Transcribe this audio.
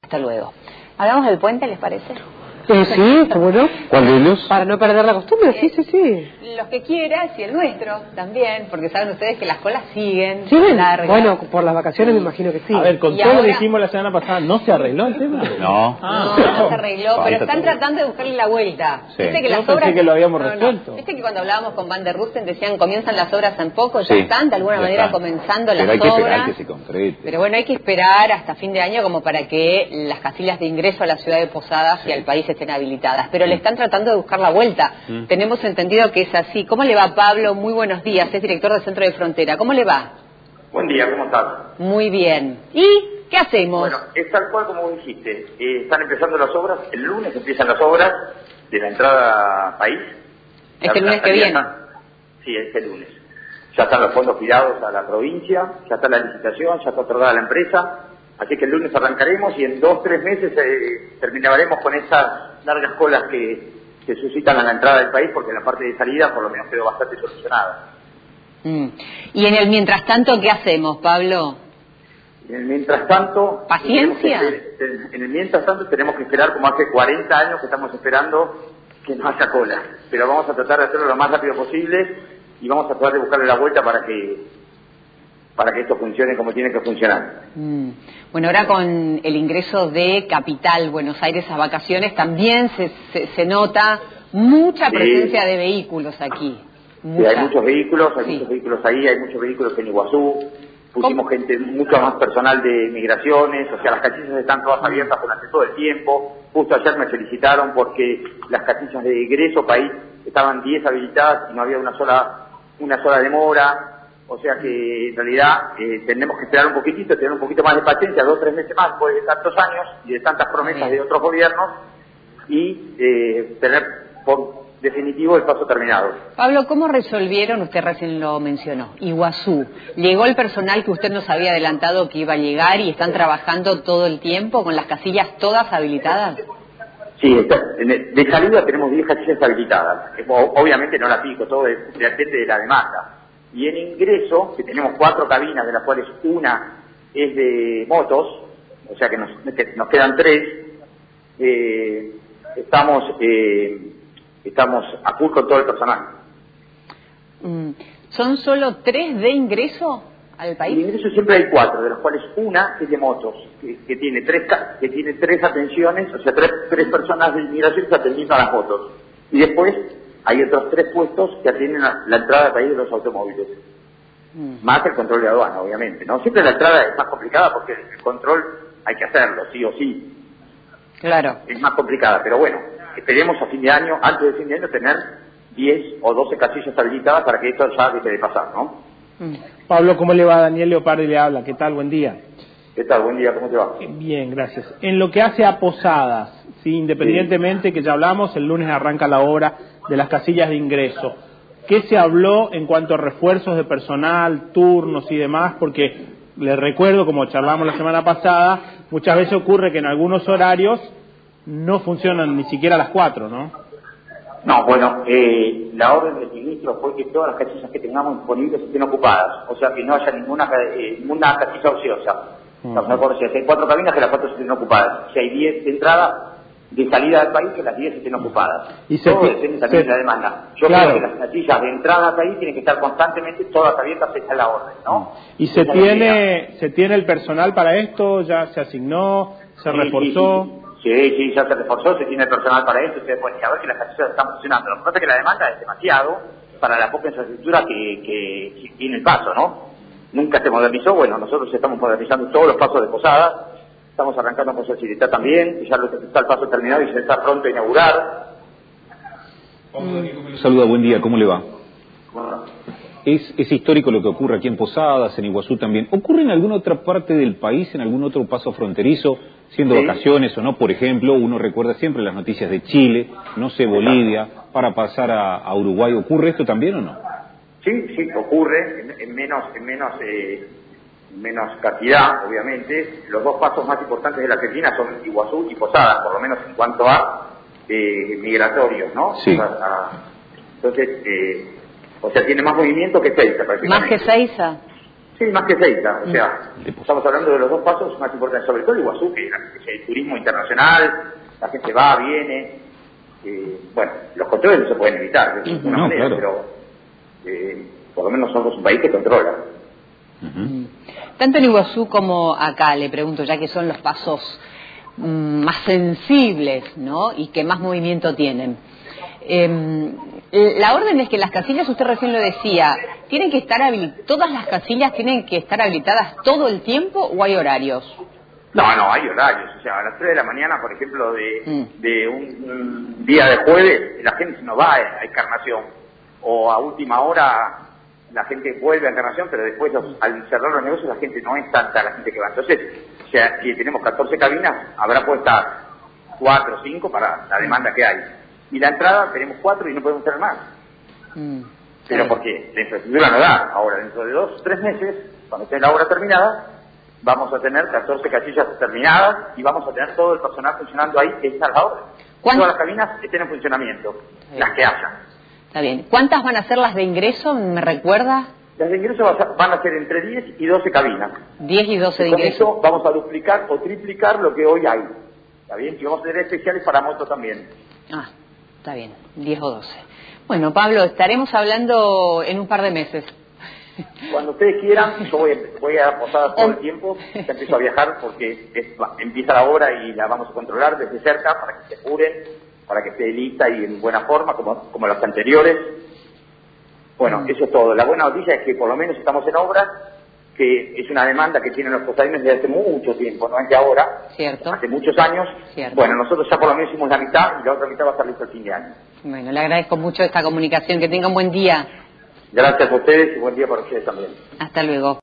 Hasta luego. ¿Hablamos del puente, les parece? Sí, ¿cómo no? ¿Cuál de ellos? Para no perder la costumbre, sí. Los que quieras y el nuestro también, porque saben ustedes que las colas siguen largas. Bueno, por las vacaciones me imagino que sí. A ver, con y todo ahora... lo que dijimos la semana pasada, ¿no se arregló el tema? No se arregló, pero están tratando de buscarle la vuelta. Sí. Viste que Yo las pensé obras... que lo habíamos resuelto. Viste que cuando hablábamos con Van der Rusten decían comienzan las obras en poco, ya están de alguna manera comenzando las obras. Que se concrete. Pero bueno, hay que esperar hasta fin de año como para que las casillas de ingreso a la ciudad de Posadas y al país estén habilitadas. Pero le están tratando de buscar la vuelta. Tenemos entendido que es así. ¿Cómo le va, Pablo? Muy buenos días. Es director del Centro de Frontera. ¿Cómo le va? Buen día, ¿cómo estás? Muy bien. ¿Y qué hacemos? Bueno, es tal cual como dijiste. Están empezando las obras. El lunes empiezan las obras de la entrada país. Este lunes que viene. Sí, este lunes. Ya están los fondos girados a la provincia, ya está la licitación, ya está otorgada la empresa. Así que el lunes arrancaremos y en 2-3 meses terminaremos con esas largas colas que se suscitan a la entrada del país, porque en la parte de salida por lo menos quedó bastante solucionada. Y en el mientras tanto, ¿qué hacemos, Pablo? En el mientras tanto... ¿Paciencia? En el mientras tanto tenemos que esperar, como hace 40 años que estamos esperando que no haya cola. Pero vamos a tratar de hacerlo lo más rápido posible y vamos a tratar de buscarle la vuelta para que esto funcione como tiene que funcionar. Bueno, ahora con el ingreso de Capital Buenos Aires a vacaciones también se nota mucha presencia de vehículos aquí. Sí, hay muchos vehículos, muchos vehículos ahí, hay muchos vehículos en Iguazú. Pusimos mucho más personal de migraciones, o sea, las casillas están todas abiertas durante todo el tiempo. Justo ayer me felicitaron porque las casillas de ingreso país estaban 10 habilitadas y no había una sola demora. O sea que en realidad tenemos que esperar un poquitito, tener un poquito más de paciencia, 2-3 meses más después de tantos años y de tantas promesas de otros gobiernos y tener por definitivo el paso terminado. Pablo, ¿cómo resolvieron, usted recién lo mencionó, Iguazú? ¿Llegó el personal que usted nos había adelantado que iba a llegar y están trabajando todo el tiempo con las casillas todas habilitadas? Sí, de salida tenemos 10 casillas habilitadas. Obviamente no la pico, todo depende de la demanda. Y en ingreso, que tenemos 4 cabinas, de las cuales una es de motos, o sea que nos quedan 3, estamos a full con todo el personal. ¿Son solo 3 de ingreso al país? En ingreso siempre hay 4, de las cuales una es de motos, que tiene 3 atenciones, o sea, 3 personas de inmigración atendiendo a las motos. Y después hay otros 3 puestos que atienden a la entrada al país de los automóviles. Más el control de aduana, obviamente, ¿no? Siempre la entrada es más complicada porque el control hay que hacerlo, sí o sí. Claro. Es más complicada, pero bueno, esperemos a fin de año, antes de fin de año, tener 10 o 12 casillas habilitadas para que esto ya deje de pasar, ¿no? Pablo, ¿cómo le va? Daniel Leopardi le habla. ¿Qué tal? Buen día. ¿Qué tal? Buen día, ¿cómo te va? Bien, gracias. En lo que hace a Posadas, ¿sí? Independientemente que ya hablamos, el lunes arranca la obra de las casillas de ingreso. ¿Qué se habló en cuanto a refuerzos de personal, turnos y demás? Porque les recuerdo, como charlamos la semana pasada, muchas veces ocurre que en algunos horarios no funcionan ni siquiera a las 4, ¿no? No, bueno, la orden del ministro fue que todas las casillas que tengamos disponibles estén ocupadas, o sea que no haya ninguna casilla ociosa. Mejor, si hay 4 cabinas, que las 4 estén ocupadas. Si hay 10 de entrada, de salida del país, que las 10 estén ocupadas. Todo depende también de la demanda. Yo creo que las casillas de entrada al país tienen que estar constantemente todas abiertas, esa es la orden, ¿no? ¿Y se tiene el personal para esto? ¿Ya se asignó? ¿Se reforzó? Sí, ya se reforzó, se tiene el personal para esto, ustedes pueden ir a ver que las casillas están funcionando. Lo que pasa es que la demanda es demasiado para la poca infraestructura que tiene el paso, ¿no? Nunca se modernizó, bueno, nosotros estamos modernizando todos los pasos de Posadas, estamos arrancando con Sociedad también, ya está el paso terminado y se está pronto a inaugurar. Saluda, buen día, ¿cómo le va? Bueno. Es histórico lo que ocurre aquí en Posadas, en Iguazú también. ¿Ocurre en alguna otra parte del país, en algún otro paso fronterizo, siendo vacaciones o no? Por ejemplo, uno recuerda siempre las noticias de Chile, no sé, Bolivia, para pasar a Uruguay. ¿Ocurre esto también o no? Sí, ocurre, en menos cantidad, obviamente. Los 2 pasos más importantes de la Argentina son Iguazú y Posadas, por lo menos en cuanto a migratorios, ¿no? Sí. Entonces, o sea, tiene más movimiento que Seiza, prácticamente. ¿Más que Seiza? Sí, más que Ceita, o sea, estamos hablando de los dos pasos más importantes, sobre todo Iguazú, que es el turismo internacional, la gente va, viene, bueno, los controles no se pueden evitar de ninguna manera, claro. Pero por lo menos somos un país que controla. Tanto en Iguazú como acá, le pregunto, ya que son los pasos más sensibles, ¿no? Y que más movimiento tienen. La orden es que las casillas, usted recién lo decía, tienen que estar todas las casillas tienen que estar habilitadas todo el tiempo, ¿o hay horarios? No, hay horarios. O sea, a las 3 de la mañana, por ejemplo, de un día de jueves, la gente no va a Encarnación. O a última hora la gente vuelve a Encarnación, pero después al cerrar los negocios la gente no es tanta la gente que va. Entonces, o sea, si tenemos 14 cabinas, habrá puestas 4 o 5 para la demanda que hay. Y la entrada tenemos 4 y no podemos tener más. Pero porque la infraestructura no da. Ahora, dentro de 2 o 3 meses, cuando esté la obra terminada, vamos a tener 14 casillas terminadas y vamos a tener todo el personal funcionando ahí, que está a la obra. Todas las cabinas estén en funcionamiento, las que haya. Está bien. ¿Cuántas van a ser las de ingreso? ¿Me recuerda? Las de ingreso van a ser entre 10 y 12 cabinas. 10 y 12 de ingreso. ingreso. Con eso vamos a duplicar o triplicar lo que hoy hay. ¿Está bien? Y vamos a tener especiales para motos también. Está bien, 10 o 12. Bueno, Pablo, estaremos hablando en un par de meses. Cuando ustedes quieran, yo voy a Posadas todo el tiempo, ya empiezo a viajar porque empieza la obra y la vamos a controlar desde cerca para que se apuren, para que esté lista y en buena forma, como las anteriores. Bueno, eso es todo. La buena noticia es que por lo menos estamos en obra, que es una demanda que tienen los posadeños desde hace mucho tiempo, no es de ahora, cierto, hace muchos años. Cierto. Bueno, nosotros ya por lo menos hicimos la mitad y la otra mitad va a estar lista al fin de año. Bueno, le agradezco mucho esta comunicación, que tenga un buen día. Gracias a ustedes y buen día para ustedes también. Hasta luego.